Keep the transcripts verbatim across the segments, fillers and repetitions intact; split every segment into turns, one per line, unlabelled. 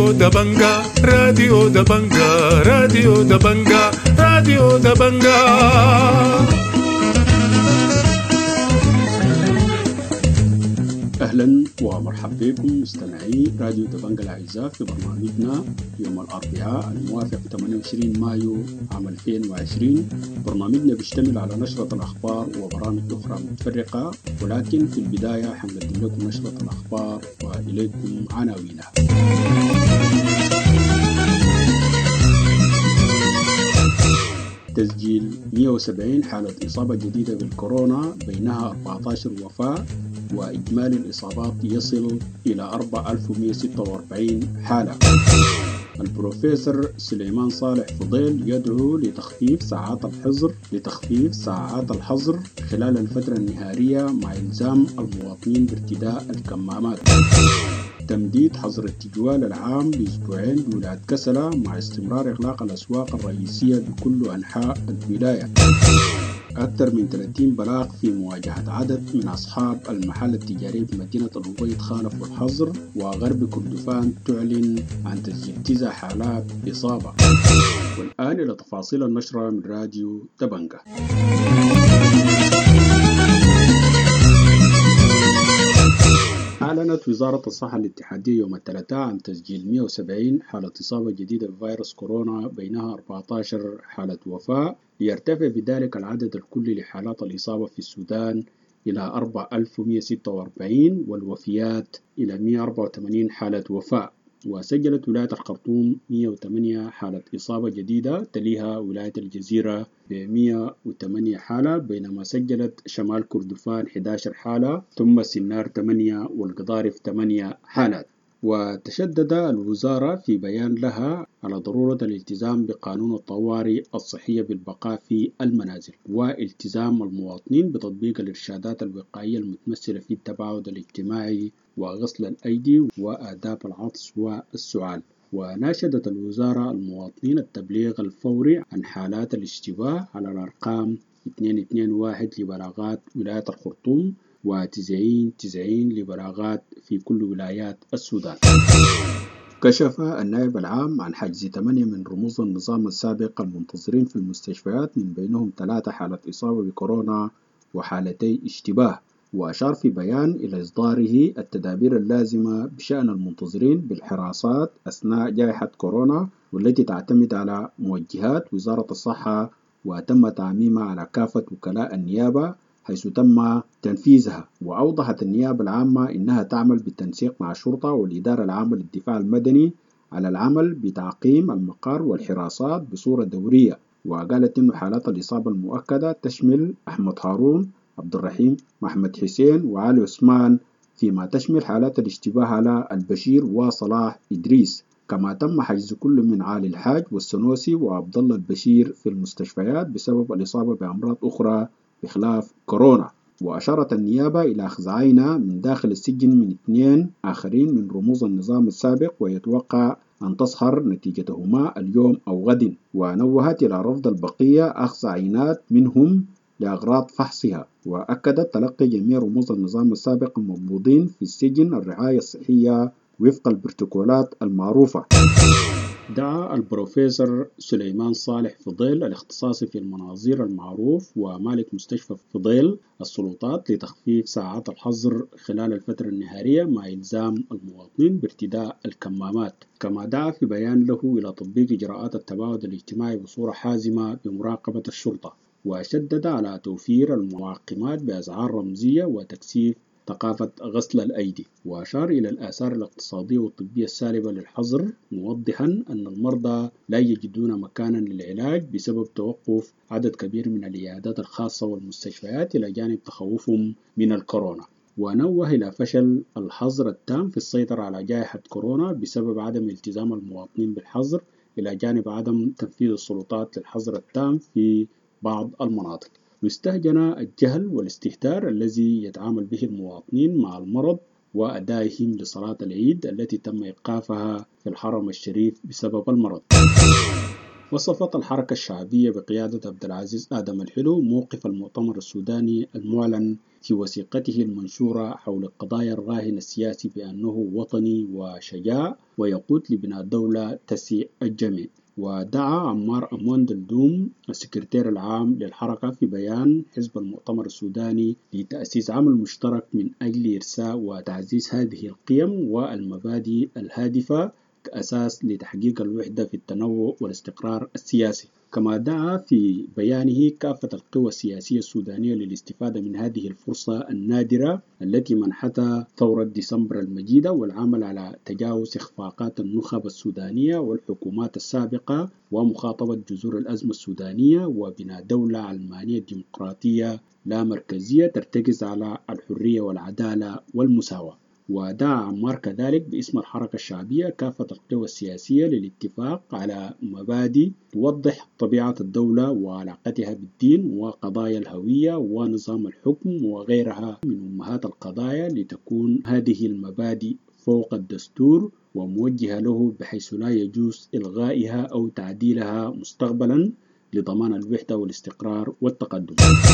راديو دبنجا راديو دبنجا راديو دبنجا راديو دبنجا.
أهلا ومرحبا بكم مستمعي راديو دبنجا الأعزاء في برنامجنا يوم الأربعاء الموافق ثمانية وعشرين مايو عام ألفين وعشرين. برنامجنا بيشتمل على نشرة الأخبار وبرامج أخرى متفرقة، ولكن في البداية حنقدم لكم نشرة الأخبار وإليكم عناوينها. تسجيل مئة وسبعين حالة إصابة جديدة بالكورونا، بينها أربعة عشر وفاة، وإجمالي الإصابات يصل إلى أربعة آلاف ومئة وستة وأربعين حالة. البروفيسور سليمان صالح فضيل يدعو لتخفيف ساعات الحظر لتخفيف ساعات الحظر خلال الفترة النهارية مع إلزام المواطنين بارتداء الكمامات. تمديد حظر التجوال العام بأسبوعين بولاية كسلة مع استمرار إغلاق الأسواق الرئيسية بكل أنحاء الولاية. أكثر من ثلاثين بلاغ في مواجهة عدد من أصحاب المحل التجاري في مدينة الأبيض خالفوا الحظر. وغرب كردفان تعلن عن تسجيل تسع حالات إصابة. والآن إلى تفاصيل النشرة من راديو دبنجا. أعلنت وزارة الصحة الاتحادية يوم الثلاثاء عن تسجيل مئة وسبعين حالة إصابة جديدة بفيروس كورونا، بينها أربعة عشر حالة وفاة، ليرتفع بذلك العدد الكلي لحالات الإصابة في السودان إلى أربعة آلاف ومئة وستة وأربعين، والوفيات إلى مئة وأربعة وثمانين حالة وفاة. وسجلت ولاية الخرطوم مئة وثمانية حالة إصابة جديدة، تليها ولاية الجزيرة ب مئة وثمانية حالة، بينما سجلت شمال كردفان أحد عشر حالة، ثم سنار ثمانية والقضارف ثمانية حالات. وتشدد الوزارة في بيان لها على ضرورة الالتزام بقانون الطوارئ الصحية بالبقاء في المنازل، والتزام المواطنين بتطبيق الإرشادات الوقائية المتمثلة في التباعد الاجتماعي وغسل الأيدي وآداب العطس والسعال. وناشدت الوزارة المواطنين التبليغ الفوري عن حالات الاشتباه على الأرقام اثنين اثنين واحد لبلاغات ولاية الخرطوم وتسعين تسعين لبلاغات في كل ولايات السودان. كشف النائب العام عن حجز ثمانية من رموز النظام السابق المنتظرين في المستشفيات، من بينهم ثلاثة حالة إصابة بكورونا وحالتي اشتباه. وأشار في بيان إلى إصداره التدابير اللازمة بشأن المنتظرين بالحراسات أثناء جائحة كورونا، والتي تعتمد على موجهات وزارة الصحة، وتم تعميمها على كافة وكلاء النيابة حيث تم تنفيذها. وأوضحت النيابة العامة إنها تعمل بالتنسيق مع الشرطة والإدارة العامة للدفاع المدني على العمل بتعقيم المقر والحراسات بصورة دورية. وقالت إن حالات الإصابة المؤكدة تشمل أحمد هارون، عبد الرحيم محمد حسين وعلي عثمان، فيما تشمل حالات الاشتباه على البشير وصلاح إدريس. كما تم حجز كل من علي الحاج والسنوسي وعبد الله البشير في المستشفيات بسبب الإصابة بأمراض أخرى بخلاف كورونا. وأشارت النيابة إلى أخذ عينة من داخل السجن من اثنين آخرين من رموز النظام السابق، ويتوقع أن تظهر نتيجتهما اليوم أو غد. ونوهت إلى رفض البقية أخذ عينات منهم لأغراض فحصها. وأكدت تلقي جميع رموز النظام السابق المضبوطين في السجن الرعاية الصحية وفق البروتوكولات المعروفة. دعا البروفيسور سليمان صالح فضيل الاختصاصي في المناظير المعروف ومالك مستشفى فضيل السلطات لتخفيف ساعات الحظر خلال الفترة النهارية مع إلزام المواطنين بارتداء الكمامات. كما دعا في بيان له إلى تطبيق إجراءات التباعد الاجتماعي بصورة حازمة بمراقبة الشرطة، وشدد على توفير المعقمات بأسعار رمزية وتكثيف ثقافة غسل الأيدي. وأشار إلى الآثار الاقتصادية والطبية السالبة للحظر، موضحا أن المرضى لا يجدون مكانا للعلاج بسبب توقف عدد كبير من العيادات الخاصة والمستشفيات إلى جانب تخوفهم من الكورونا. ونوه إلى فشل الحظر التام في السيطرة على جائحة كورونا بسبب عدم التزام المواطنين بالحظر، إلى جانب عدم تنفيذ السلطات للحظر التام في بعض المناطق. واستهجن الجهل والاستهتار الذي يتعامل به المواطنين مع المرض وأدائهم لصلاة العيد التي تم إيقافها في الحرم الشريف بسبب المرض. وصفت الحركة الشعبية بقيادة عبد العزيز آدم الحلو موقف المؤتمر السوداني المعلن في وثيقته المنشورة حول قضايا الراهن السياسي بأنه وطني وشجاع ويقود لبناء دولة تسع الجميع. ودعا عمار أموند الدوم السكرتير العام للحركة في بيان حزب المؤتمر السوداني لتأسيس عمل مشترك من أجل إرساء وتعزيز هذه القيم والمبادئ الهادفة كأساس لتحقيق الوحدة في التنوع والاستقرار السياسي. كما دعا في بيانه كافة القوى السياسية السودانية للاستفادة من هذه الفرصة النادرة التي منحتها ثورة ديسمبر المجيدة والعمل على تجاوز إخفاقات النخب السودانية والحكومات السابقة ومخاطبة جذور الأزمة السودانية وبناء دولة علمانية ديمقراطية لا مركزية ترتكز على الحرية والعدالة والمساواة. ودعا عمار كذلك باسم الحركة الشعبية كافة القوى السياسية للاتفاق على مبادئ توضح طبيعة الدولة وعلاقتها بالدين وقضايا الهوية ونظام الحكم وغيرها من أمهات القضايا لتكون هذه المبادئ فوق الدستور وموجهة له بحيث لا يجوز إلغائها أو تعديلها مستقبلا لضمان الوحدة والاستقرار والتقدم.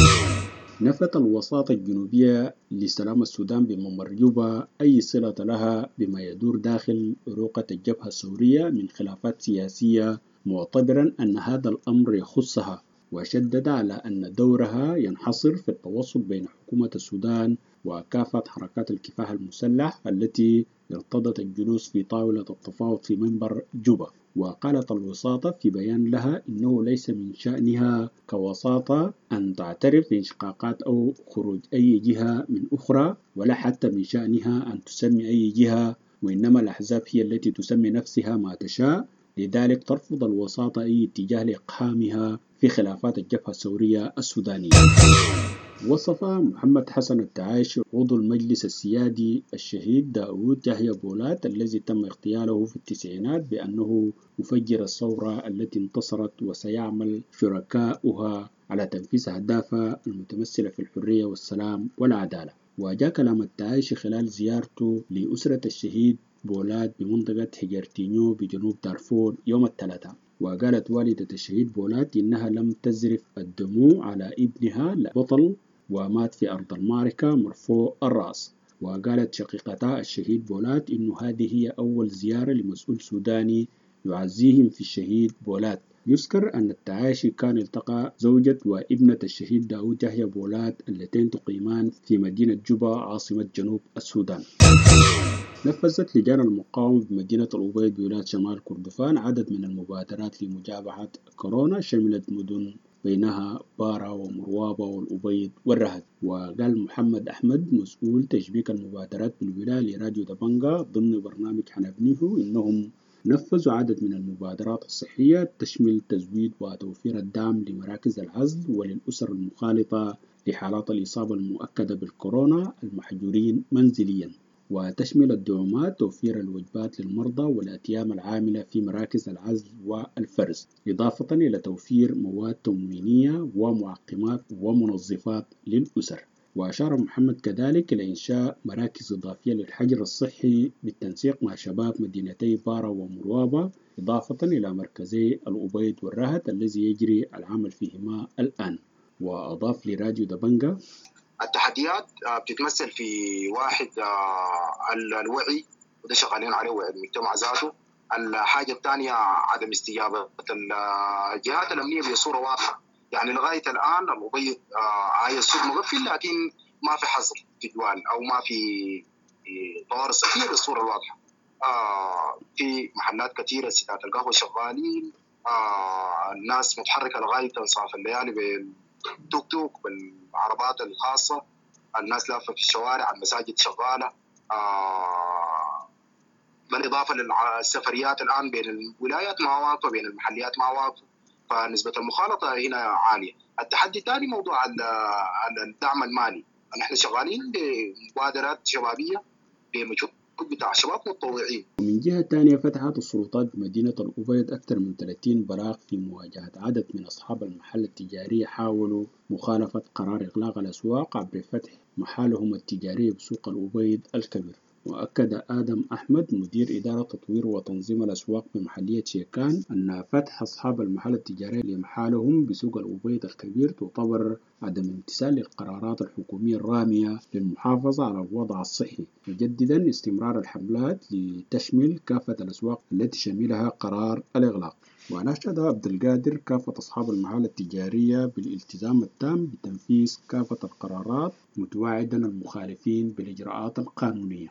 نفت الوساطة الجنوبية لسلام السودان بممر جوبا أي صلة لها بما يدور داخل أروقة الجبهة الثورية من خلافات سياسية، معتبرا أن هذا الأمر يخصها، وشدد على أن دورها ينحصر في التوسط بين حكومة السودان وكافة حركات الكفاح المسلح التي ارتضت الجلوس في طاولة التفاوض في منبر جوبا. وقالت الوساطة في بيان لها إنه ليس من شأنها كوساطة أن تعترف بانشقاقات أو خروج أي جهة من أخرى، ولا حتى من شأنها أن تسمي أي جهة، وإنما الأحزاب هي التي تسمي نفسها ما تشاء. لذلك ترفض الوساطة أي اتجاه لإقحامها في خلافات الجبهة الثورية السودانية. وصف محمد حسن التعايشي عضو المجلس السيادي الشهيد داود يحيى بولات الذي تم اغتياله في التسعينات بأنه مفجر الثورة التي انتصرت، وسيعمل شركاؤها على تنفيذ أهدافها المتمثلة في الحرية والسلام والعدالة. وجاء كلام التعايشي خلال زيارته لأسرة الشهيد بولات بمنطقة هجرتينيو بجنوب دارفور يوم الثلاثاء. وقالت والدة الشهيد بولات إنها لم تزرف الدموع على ابنها البطل ومات في أرض المعركة مرفوع الرأس. وقالت شقيقتها الشهيد بولات إنه هذه هي أول زيارة لمسؤول سوداني يعزيهم في الشهيد بولات. يذكر أن التعايشي كان التقى زوجة وابنة الشهيد داود يحيى بولات اللتين تقيمان في مدينة جوبا عاصمة جنوب السودان. نفذت لجان المقاومة بمدينة الأبيض بولاية شمال كردفان عدد من المبادرات لمجابهة كورونا شملت مدن بينها بارا ومروابة والأبيض والرهد. وقال محمد أحمد مسؤول تشبيك المبادرات بالولاية لراديو دبنجا ضمن برنامج حنبنيه إنهم نفذوا عدد من المبادرات الصحية تشمل تزويد وتوفير الدعم لمراكز العزل وللأسر المخالطة لحالات الإصابة المؤكدة بالكورونا المحجورين منزليا، وتشمل الدعومات توفير الوجبات للمرضى والأتيام العاملة في مراكز العزل والفرز، إضافة إلى توفير مواد تموينية ومعقمات ومنظفات للأسر. وأشار محمد كذلك إلى إنشاء مراكز إضافية للحجر الصحي بالتنسيق مع شباب مدينتي بارا ومروابة، إضافة إلى مركزي الأبيض والرهد الذي يجري العمل فيهما الآن. وأضاف لراديو دبنجا:
التحديات بتتمثل في واحد الوعي، وده شغالين عليه وعي المجتمع ذاته. الحاجة الثانية عدم استجابة الجهات الأمنية بصورة واضحة، يعني لغاية الآن الأبيض عايز السوق مقفل لكن ما في حظر في جوال أو ما في طوارئ صحية بالصورة الواضحة. في محلات كثيرة ستات القهوة شغالين، الناس متحركة لغاية انصاف الليالي بالتوك توك بالعربات الخاصة، الناس لافة في الشوارع، المساجد شغالة، بالإضافة للسفريات الآن بين الولايات ما واقفة، بين المحليات ما واقفة، فنسبة المخالطة هنا عالية. التحدي الثاني موضوع الدعم المالي، نحن شغالين بمبادرات شبابية بمجهود بتاع شباب متطوعين.
ومن جهة تانية فتحت السلطات بمدينة الأبيض أكثر من ثلاثين براق في مواجهة عدد من أصحاب المحل التجاري حاولوا مخالفة قرار إغلاق الأسواق عبر فتح محالهم التجارية بسوق الأبيض الكبير. وأكد آدم أحمد مدير إدارة تطوير وتنظيم الأسواق بمحلية شيكان أن فتح أصحاب المحال التجارية لمحالهم بسوق الأبيض الكبير تعتبر عدم امتثال للقرارات الحكومية الرامية للمحافظة على الوضع الصحي، مجددا استمرار الحملات لتشمل كافة الأسواق التي شملها قرار الإغلاق. وناشد عبد القادر كافة أصحاب المحال التجارية بالالتزام التام بتنفيذ كافة القرارات، متواعدا المخالفين بالإجراءات القانونية.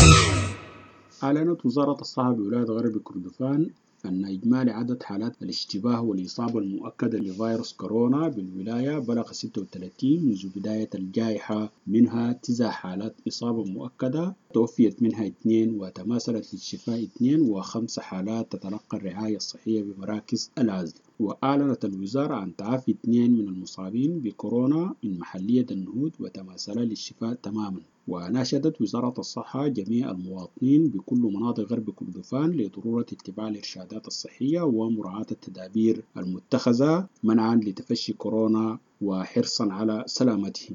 أعلنت وزارة الصحة بولاية غرب كردفان أن إجمالي عدد حالات الاشتباه والإصابة المؤكدة لفيروس كورونا بالولاية بلغ ستة وثلاثين منذ بداية الجائحة، منها تسع حالات إصابة مؤكدة توفيت منها اثنين وتماثلت للشفاء اثنين، وخمس حالات تتلقى الرعاية الصحية بمراكز العزل. وأعلنت الوزارة عن تعافي اثنين من المصابين بكورونا من محلية النهود وتماثل للشفاء تماما. وناشدت وزارة الصحة جميع المواطنين بكل مناطق غرب كردفان لضرورة اتباع الإرشادات الصحية ومراعاة التدابير المتخذة منعا لتفشي كورونا وحرصا على سلامتهم.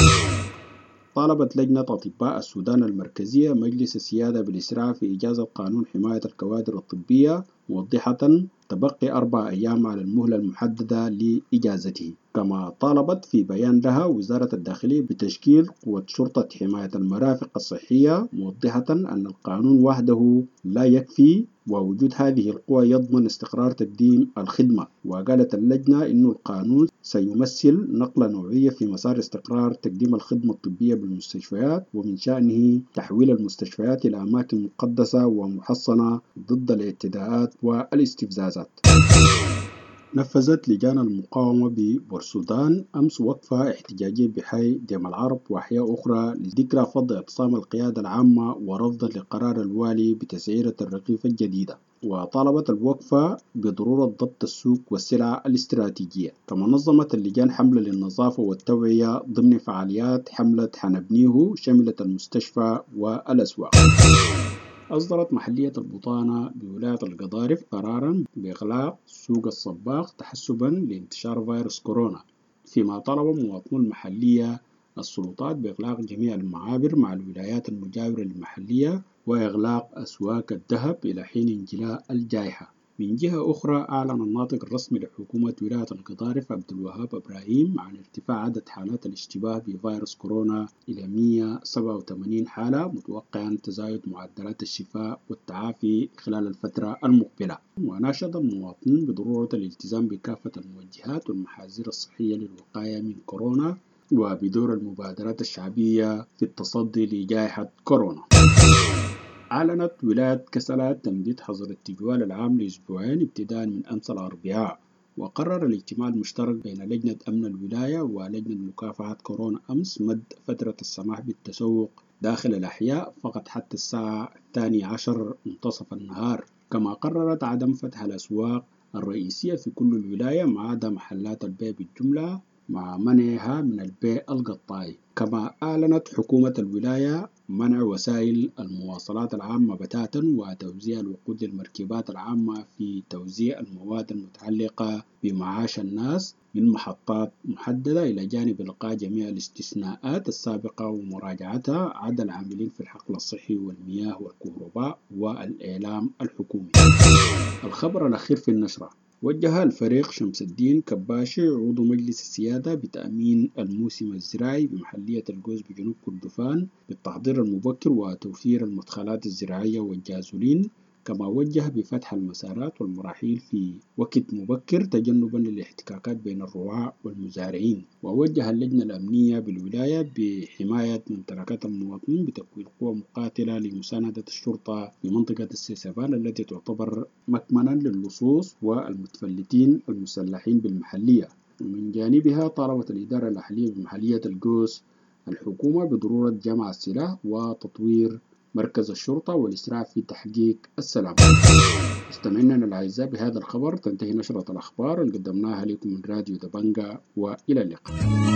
طالبت لجنة أطباء السودان المركزية مجلس السيادة بالإسراع في إجازة قانون حماية الكوادر الطبية، موضحة تبقي أربع أيام على المهلة المحددة لإجازته. كما طالبت في بيان لها وزارة الداخلية بتشكيل قوة شرطة حماية المرافق الصحية، موضحة أن القانون وحده لا يكفي ووجود هذه القوى يضمن استقرار تقديم الخدمة. وقالت اللجنة أن القانون سيمثل نقلة نوعية في مسار استقرار تقديم الخدمة الطبية بالمستشفيات، ومن شأنه تحويل المستشفيات إلى أماكن مقدسة ومحصنة ضد الاعتداءات والاستفزازات. نفذت لجان المقاومة ببورسودان أمس وقفة احتجاجية بحي ديم العرب وأحياء أخرى لذكرى فض اعتصام القيادة العامة ورفضا لقرار الوالي بتسعيرة الرغيف الجديدة. وطالبت الوقفة بضرورة ضبط السوق والسلع الاستراتيجية. كما نظمت اللجان حملة للنظافة والتوعية ضمن فعاليات حملة حنبنيه شملت المستشفى والأسواق. أصدرت محلية البطانة بولاية القضارف قرارا بإغلاق سوق الصباغ تحسبا لانتشار فيروس كورونا، فيما طلب مواطنو المحلية السلطات بإغلاق جميع المعابر مع الولايات المجاورة للمحلية وإغلاق أسواق الذهب إلى حين انجلاء الجائحة. من جهة أخرى أعلن الناطق الرسمي لحكومة ولاية القضارف عبد الوهاب إبراهيم عن ارتفاع عدد حالات الاشتباه بفيروس كورونا إلى مئة وسبعة وثمانين حالة، متوقعا تزايد معدلات الشفاء والتعافي خلال الفترة المقبلة. وناشد المواطنين بضرورة الالتزام بكافة الموجهات والمحاذير الصحية للوقاية من كورونا وبدور المبادرات الشعبية في التصدي لجائحة كورونا. أعلنت ولاية كسلا تمديد حظر التجوال العام لأسبوعين ابتداء من أمس الأربعاء. وقرر الاجتماع المشترك بين لجنة أمن الولاية ولجنة مكافحة كورونا أمس مد فترة السماح بالتسوق داخل الأحياء فقط حتى الساعة الثانية عشر منتصف النهار. كما قررت عدم فتح الأسواق الرئيسية في كل الولاية ما عدا محلات البيع بالجملة مع منعها من البيع القطاعي. كما أعلنت حكومة الولاية منع وسائل المواصلات العامة بتاتا وتوزيع الوقود للمركبات العامة في توزيع المواد المتعلقة بمعاش الناس من محطات محددة، إلى جانب إلغاء جميع الاستثناءات السابقة ومراجعتها عدا العاملين في الحقل الصحي والمياه والكهرباء والإعلام الحكومي. الخبر الأخير في النشرة: وجه الفريق شمس الدين كباشي عضو مجلس السيادة بتأمين الموسم الزراعي بمحلية الجوز بجنوب كردفان بالتحضير المبكر وتوفير المدخلات الزراعية والجازولين، كما وجه بفتح المسارات والمراحيل في وقت مبكر تجنبا للاحتكاكات بين الرعاة والمزارعين. ووجه اللجنة الأمنية بالولاية بحماية ممتلكات المواطنين بتكوين قوى مقاتلة لمساندة الشرطة في منطقة السيسبان التي تعتبر مكمنا للصوص والمتفلتين المسلحين بالمحلية. ومن جانبها طالبت الإدارة الأهلية بمحلية الجوز الحكومة بضرورة جمع السلاح وتطوير مركز الشرطة والإسراع في تحقيق السلام. استمعنا الأعزاء، بهذا الخبر تنتهي نشرة الأخبار اللي قدمناها لكم من راديو دبنجة، وإلى اللقاء.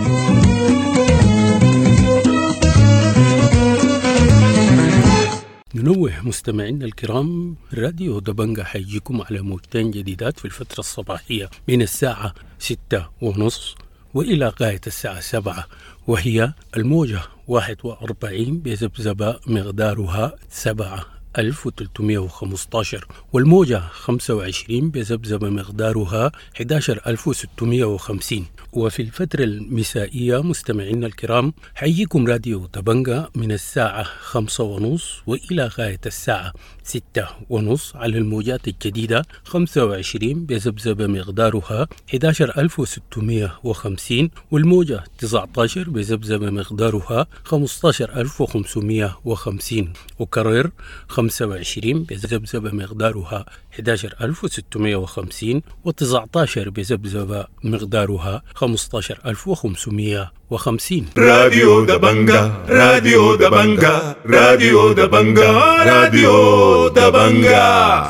ننوه مستمعينا الكرام، راديو دبنجة حيجيكم على موجتين جديدات في الفترة الصباحية من الساعة ستة ونصف وإلى غاية الساعة سبعة، وهي الموجة واحد وأربعين بذبذبة مقدارها سبعة ألف وثلاثمائة وخمسة عشر، والموجة خمسة وعشرين بذبذبة مقدارها أحد عشر ألف وستمائة وخمسين. وفي الفترة المسائية مستمعينا الكرام حييكم راديو دبنجة من الساعة خمسة ونص وإلى غاية الساعة ستة ونص على الموجات الجديدة خمسة وعشرين بذبذبة مقدارها أحد عشر ألف وستمائة وخمسين، والموجة تسعة عشر بذبذبة مقدارها خمسة عشر ألف وخمسمائة وخمسين، وكرر خمسة وعشرين بذبذبة مقدارها أحد عشر ألف وستمائة وخمسين، وتسعة عشر بذبذبة مقدارها خمسة عشر ألف وخمسمائة وخمسين.
راديو دبنجة راديو دبنجة راديو دبنجة راديو دبنجة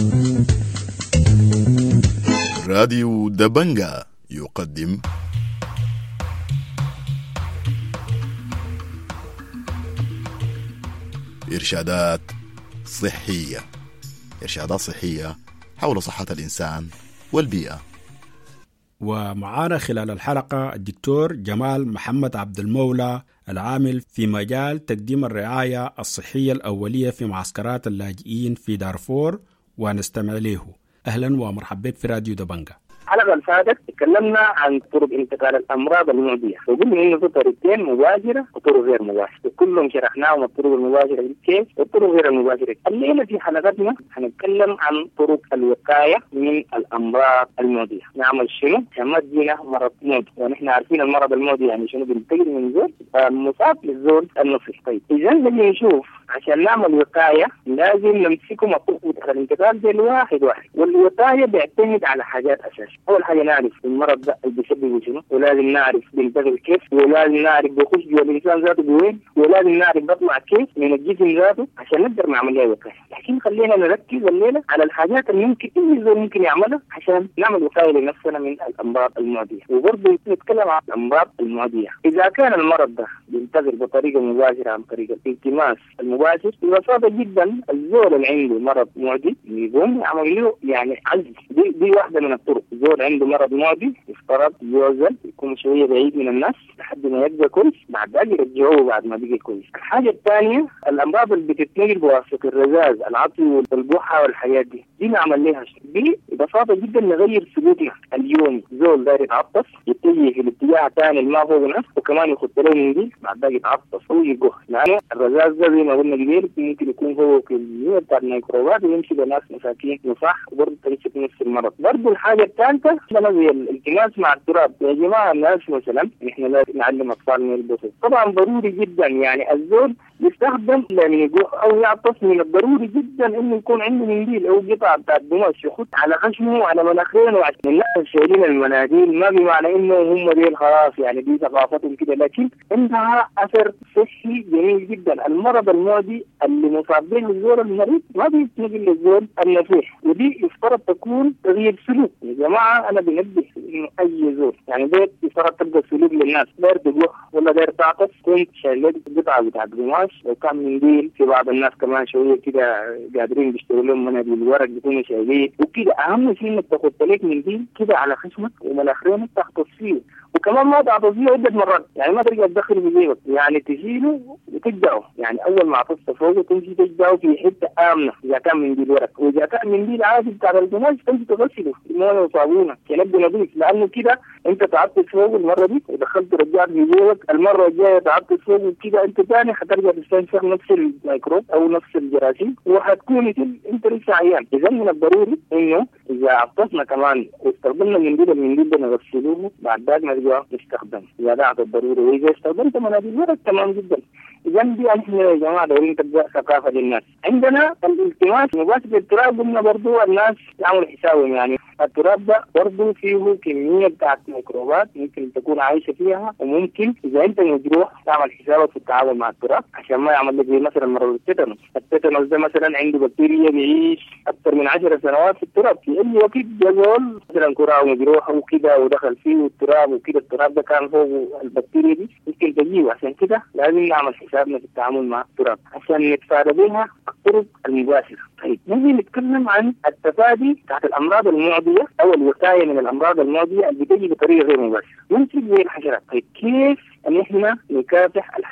راديو دبنجة يقدم إرشادات صحية إرشادات صحية حول صحة الإنسان والبيئة.
ومعانا خلال الحلقة الدكتور جمال محمد عبد المولى العامل في مجال تقديم الرعاية الصحية الأولية في معسكرات اللاجئين في دارفور، ونستمع له. أهلا ومرحبا بك في راديو دبنجة.
الحلقة اللي فاتت تكلمنا عن طرق انتقال الأمراض المعدية، وقلنا إنه في طريقتين مباشرة وطرق غير مباشرة، وكلهم شرحناهم الطرق المباشرة كيف والطرق غير المباشرة. الليلة في حلقتنا هنتكلم عن طرق الوقاية من الأمراض المعدية. نعمل شنو؟ عشان ما تجينا مرض معدي، ونحن عارفين المرض المعدي يعني شنو، بينتقل من زول المصاب للزول المصاب. طيب إذا نجي نشوف عشان نعمل وقاية لازم نمسكهم الطرق الانتقال دي الواحد واحد، والوقاية بيعتمد على حاجات أساسية. أول حاجة نعرف المرض ده اللي بيسببه شنو، ولازم نعرف بينتقل كيف، ولازم نعرف بيخش جوا الإنسان ذاته بوين، ولازم نعرف بيطلع كيف من الجسم ذاته عشان نقدر نعمل لها وقاية. لكن خلينا نركز الليلة على الحاجات اللي ممكن أي زول ممكن يعملها عشان نعمل وقاية لنفسنا من الأمراض المعدية. وبرضه نتكلم عن الأمراض المعدية. إذا كان المرض ده بينتقل بطريقة مباشرة عن طريق الالتماس المباشر، ببساطة جدا الزول اللي عنده مرض معدي يقوم يعمل له يعني عزل. دي, دي واحدة من الطرق. زول عنده مرض معدي يفترض يوزن يكون شوية بعيد من الناس لحد ما يبقى كويس، بعد ذلك يرجعوه بعد ما بقى كويس. الحاجة الثانية الأمراض اللي بتتنقل بواسطة الرذاذ، العطي والبحة والحاجات دي، دي نعمل لها دي ببساطة جدا نغير سلوكنا اليومي. زول داير يتعطس يتجه في الاتجاه الثاني اللي ما فوق نفسه، وكمان يخط له من دي بعد ذلك يتعطس ويجوه، لأنه الرذاذ ده زي ما قلنا قبل ممكن يكون فوق كمية بتاع الميكروبات ويمشي لناس مساكين وصح، وبرضه تمسك نفس المرض. برضه الحاجة الثالثة زي الالتماس مع التراب. يا جماعة الناس مثلا احنا لازم نعلم أطفالنا يلبسوا، طبعا ضروري جدا يعني الزول يستخدم لأن يجوه أو يعطس، من الضروري جدا إنه يكون عنده منديل أو قطعة بتاع قماش يخط على خشمه وعلى مناخيره. وعشان الناس شايلين المناديل ما بمعنى إنه هم ديل خلاص يعني دي ثقافتهم كده، لكن عندها أثر صحي جميل جدا. المرض المعدي اللي مصاب به الزول المريض ما بيتنقل للزول النفيح، ودي يفترض تكون تغيير سلوك. يا جماعة أنا بنبه إنه أي زول يعني بيت يفترض تبقى سلوك للناس، داير تجوه ولا داير تعطس كنت شايلين قطعة بتاع قماش، لو كان منديل في بعض الناس كمان شوية كده قادرين بيشتروا لهم مناديل ورق بيكونوا شايلين وكده. أهم شيء إنك تاخد لك منديل كده على خشمك ومناخيرك تحطس فيه، وكمان ما تعطس فيه عدة مرات، يعني ما ترجع تدخل في جيبك، يعني تشيله وتجدعه. يعني أول ما عطست فوقه تمشي تجدعه في حتة آمنة إذا كان منديل ورق، وإذا كان منديل عادي بتاع القماش تمشي تغسله بمويه وصابونة ينبي نظيف، لأنه كده أنت تعطس فوقه المرة دي ودخلت رجعت في جيبك، المرة الجاية تعطس فوقه كده أنت ثاني حترجع تستنشق نفس الميكروب أو نفس الجراثيم وحتكون أنت لسه عيان. إذا من الضروري إنه إذا عطسنا كمان واستخدمنا منديل المنديل ده نغسلوه بعد ذلك نرجع نستخدمه إذا ده الضروري، وإذا استخدمت مناديل ورق تمام جدا. إذا دي احنا يا جماعة دايرين تبقى ثقافة للناس. عندنا الالتماس مباشر التراب، قلنا برضو الناس يعملوا حسابهم، يعني التراب ده برضو فيه كمية بتاعت ميكروبات ممكن تكون عايشة فيها، وممكن إذا أنت مجروح تعمل حسابك في التعامل مع التراب عشان ما يعمل لك زي مثلا مرض التيتانوس. التيتانوس ده مثلا عنده بكتيريا بيعيش أكثر من عشر سنوات في التراب، في أي وقت جزول مثلا كرة مجروح وكده ودخل فيه التراب وكده، التراب ده كان فوق البكتيريا دي ممكن تجيه. عشان كده لازم نعمل حسابنا في التعامل مع التراب عشان نتفادى بها الطرق المباشرة. طيب نجي نتكلم عن التفادي تحت الأمراض المعدية أو الوقاية من الأمراض المعدية اللي بتجي بطريقة غير مباشرة، ممكن زي الحشرات. طيب كيف أن إحنا نكافح الحشرات؟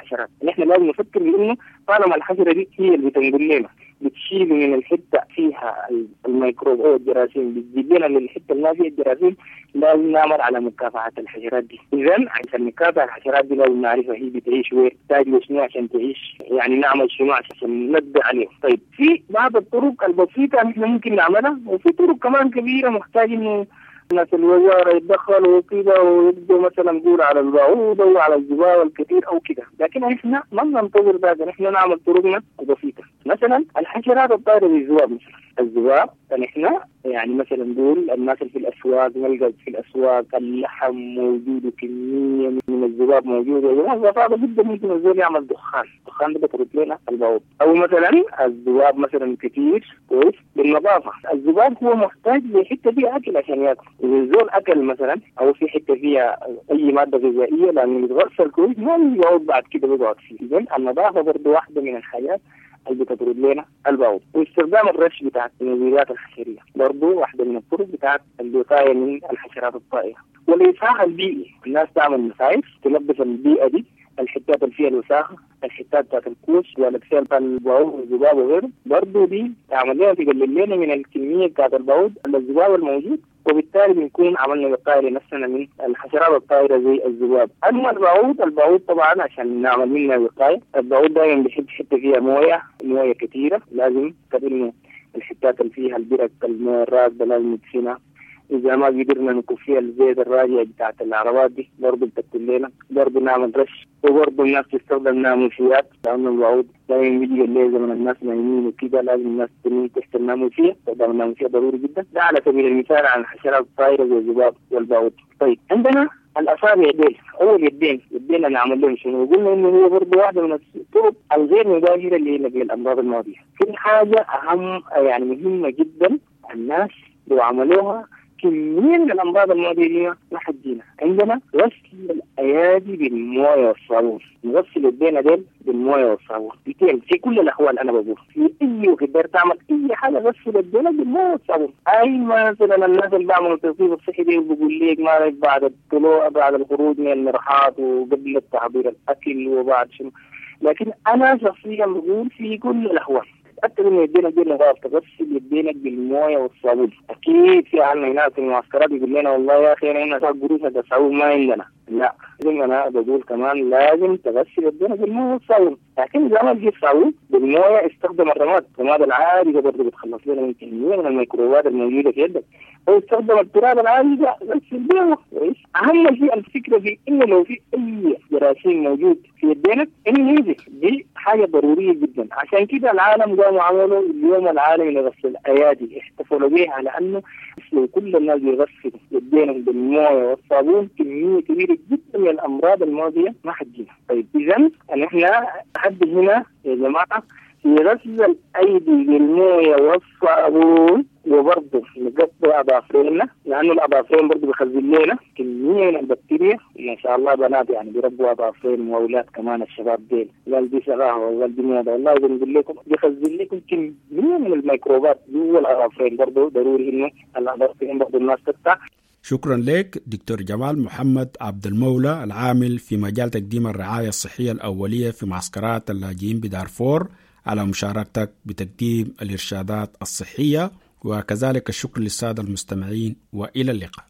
الحشرات. نحن لازم نفكر بانه طالما الحشره دي هي اللي بتنقل لنا بتشيل من الحته فيها الميكروب او الجراثيم بتجيب لنا للحته اللي ما فيها الجراثيم، لازم نعمل على مكافحه الحشرات دي. اذا عشان نكافح الحشرات دي لازم نعرفها هي بتعيش وين، تحتاج شنو عشان تعيش، يعني نعمل شنو عشان ننبه عليهم. طيب في بعض الطرق البسيطه نحن ممكن نعملها، وفي طرق كمان كبيره محتاج انه الناس الوزارة يتدخلوا وكذا ويبدوا مثلا نقول على البعوضة وعلى الذباب الكثير أو كذا، لكن إحنا ما ننتظر ذلك، إحنا نعمل طرقنا بسيطة. مثلا الحشرات الطائرة زي الذباب، مثلا الذباب إحنا يعني مثلا نقول الناس اللي في الأسواق نلقى في الأسواق اللحم موجود وكمية من الذباب موجودة، وهذا صعب جدا ممكن الزول يعمل دخان، الدخان ده بترد لنا البعوض. أو مثلا الذباب مثلا كثير كويس بالنظافة، الذباب هو محتاج لحتة فيها أكل عشان يأكل، إذا الزول أكل مثلا أو في حتة فيها أي مادة غذائية لأنه يتغسل كويس ما يقعد بعد كده بيقعد فيه. إذن النظافة برضه واحدة من الحاجات اللي بتطرد لنا البعوض. واستخدام الرش بتاعت المبيدات الحشرية برضه واحدة من الطرق بتاعت الوقاية من الحشرات الطائرة. والإصلاح البيئي، الناس تعمل مصايف تلبس البيئة دي، الحتات اللي فيها الوساخة، الحتات بتاعت الكوش والأكسير بتاع البعوض والذباب وغيره، برضه دي تعمل لنا تقلل لنا من الكمية بتاعت البعوض الذباب الموجود، وبالتالي بنكون عملنا وقاية لنفسنا من الحشرات الطائرة زي الذباب. أما البعوض، البعوض طبعا عشان نعمل منها وقاية، البعوض دائما بيحب حتة فيها موية، موية كثيرة، لازم كده الحتات اللي فيها البرك الموية الراكدة لازم ندفنها. إذا ما قدرنا نكون فيها الزيت الراجع بتاعت العربات دي برضه بتكتل لنا، برضه نعمل رش. وبرضه الناس تستخدم ناموسيات، لأنه البعوض دائما بيجي الليل زمن الناس نايمين وكده لازم الناس تنين تحت الناموسية، استخدام الناموسية ضروري جدا. ده على سبيل المثال عن الحشرات الطائرة زي الذباب والبعوض. طيب عندنا الأصابع يدين، أول يدين يدينا نعمل لهم شنو؟ قلنا إنه هي برضه واحدة من الطرق الغير مباشرة اللي نقل الأمراض الماضية. في حاجة أهم يعني مهمة جدا الناس لو عملوها كمية من الأمراض المعدية ما حدينا. عندنا غسل الأيادي بالموية والصابون، نغسل يدينا ديل بالموية والصابون بيتين في كل الأحوال. أنا بقول في أي وقت تعمل أي حاجة غسل يدينا بالموية والصابون. أي مثلا الناس اللي بيعملوا التوظيف الصحي دي بقول لك ما بعد الطلوع بعد الخروج من المرحاض وقبل التحضير الأكل وبعد شنو، لكن أنا شخصيا بقول في كل الأحوال تأكد إن يدينا دي نظاف، تغسل يدينك بالموية والصابون. أكيد في عنا ناس في المعسكرات يقول لنا والله يا أخي أنا صار قروش هذا صابون ما عندنا، لا لازم أنا بقول كمان لازم تغسل يدينا بالموية والصابون. لكن إذا ما جيت صابون بالموية استخدم الرماد، الرماد العادي ده برضه بتخلص لنا من كمية من الميكروبات الموجودة في يدك، أو استخدم التراب العادي ده غسل بيه كويس. أهم شيء الفكرة في إنه لو في أي جراثيم موجود في يدينك إنه ينزل، دي حاجة ضرورية جدا. عشان كده العالم قاموا عملوا اليوم العالمي لغسل الأيادي، احتفلوا بها لأنه لو كل الناس يغسلوا يدينهم بالموية والصابون كمية كبيرة جدا من الأمراض الماضية ما حدينا. طيب إذا نحن لحد هنا يا جماعة في غسل الأيدي بالموية والصابون، وبرضه نقطع أظافرنا لأنه الأظافرين برضه بيخزن لنا كمية من البكتيريا. ما شاء الله بنات يعني بيربوا أظافرين وأولاد كمان الشباب ديل، قال دي شغاها وقال دي موضة، والله بنقول لكم بيخزن لكم كمية من الميكروبات جوا الأظافرين. برضه ضروري إنه الأظافرين برضه الناس تقطع.
شكرا لك دكتور جمال محمد عبد المولى، العامل في مجال تقديم الرعاية الصحية الأولية في معسكرات اللاجئين بدارفور، على مشاركتك بتقديم الإرشادات الصحية. وكذلك الشكر للسادة المستمعين، وإلى اللقاء.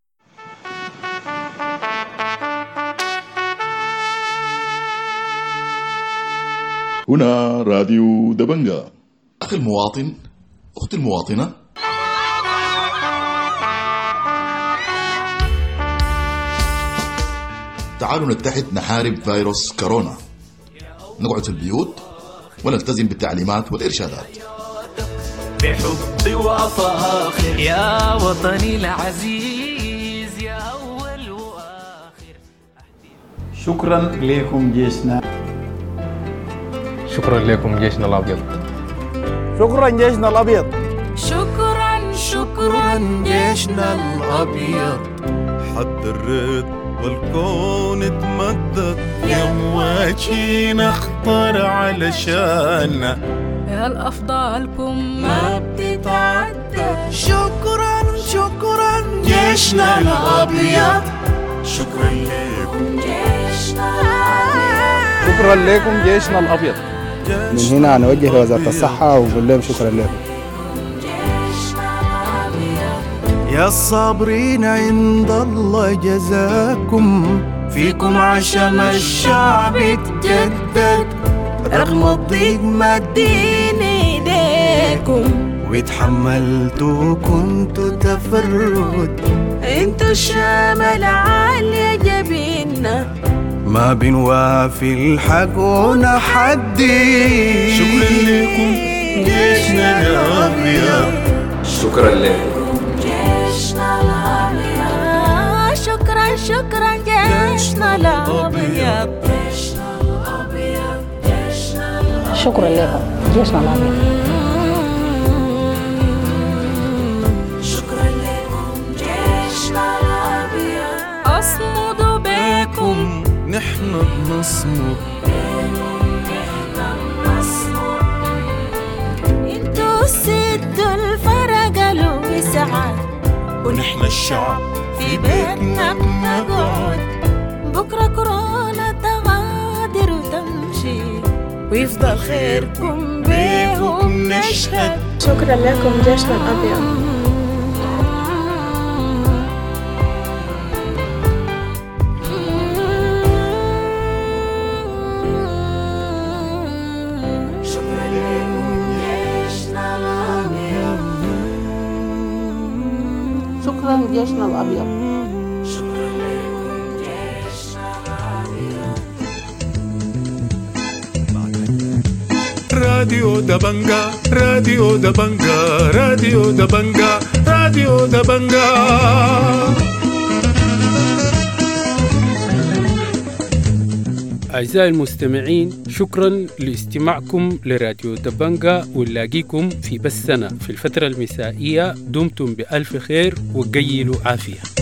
هنا راديو دبنجا. أخي المواطن، أختي المواطنة، تعالوا نتحد نحارب فيروس كورونا، نقعد في البيوت ونلتزم بالتعليمات والإرشادات
بحب وفاخر يا وطني العزيز يا أول وآخر.
شكرا لكم جيشنا،
شكرا لكم جيشنا الأبيض،
شكرا جيشنا الأبيض،
شكرا شكرا جيشنا الأبيض.
حضرت والكون اتمدد يا مواجهين اخطر علشاننا،
يا الأفضالكم ما بتتعدى.
شكرا شكرا جيشنا الأبيض، شكرا لكم
جيشنا الأبيض.
شكرا لكم جيشنا الأبيض.
من هنا نوجه لوزارة الصحة ونقول لهم شكرا لكم.
يا الصابرين عند الله جزاكم، فيكم عشم الشعب تجدد، رغم الضيق مدين ايديكم، واتحملتوا كنتوا تفرد، انتوا الشام العالية جبيننا، ما بنوافي الحق ونحدي.
شكرا لكم جيشنا الأبيض.
شكرا لكم
جيشنا الأبيض. شكرا شكرا جيشنا الأبيض. جيشنا الأبيض. جيشنا الأبيض.
شكرا لكم جيشنا الأبيض.
شكرا لكم جيشنا الأبيض. أصمدوا بكم
نحن بنصمد،
انتوا السدوا الفرق الوسعة،
ونحن الشعب
في بيتنا بنقعد. بكرة كورونا تغادر وتمشي، ويفضل خيركم بيهم نشهد.
شكرا لكم جيشنا الأبيض. شكرا جيشنا الأبيض.
شكرا لكم جيشنا الأبيض.
راديو دبنجا راديو دبنجا راديو دبنجا راديو دبنجا.
أعزائي المستمعين، شكرا لاستماعكم لراديو دبنجا، ونلاقيكم في بثنا في الفترة المسائية. دمتم بألف خير وقيلوا عافية.